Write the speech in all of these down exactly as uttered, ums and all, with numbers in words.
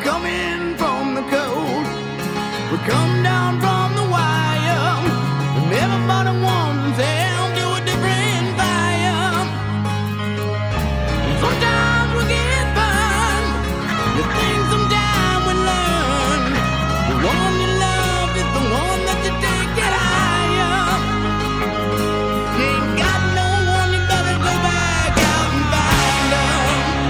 coming from the cold. We come down from the wire, and everybody wants them to a different fire. Sometimes we get burned. You think sometime we learn. The one you love is the one that you take it higher. You ain't got no one, you better go back out and find them.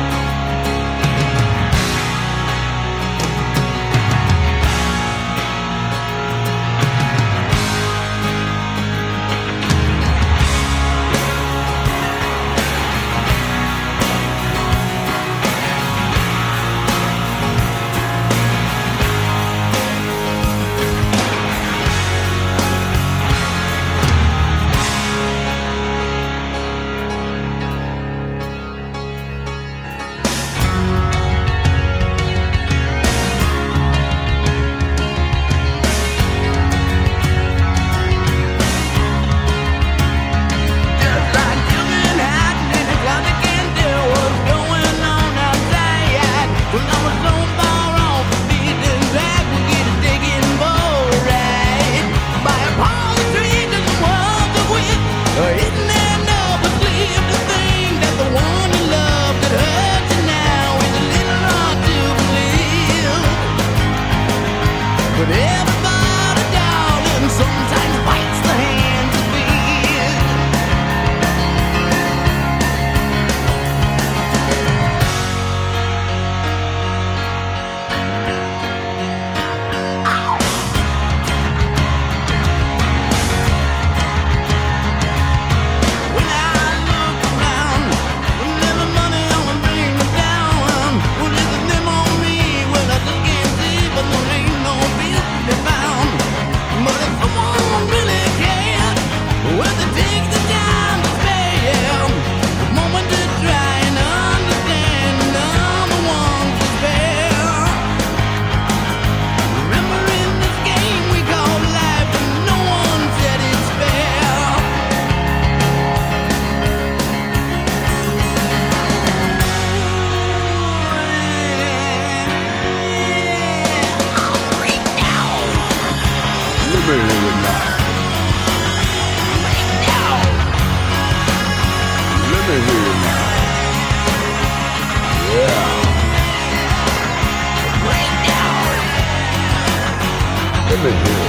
But everybody, darling, sometimes bites the hand that feeds. When I look around, with little money only bring me down. Well, is it them on me? Well, I just can't see, but there ain't no business found. But if someone really cared, well, they take the time to spare the moment to try and understand, and I'm the one to spare. Remember in this game we call life, and no one said it's fair. Let me hear it now. Let me hear it now. Yeah. Let me hear it.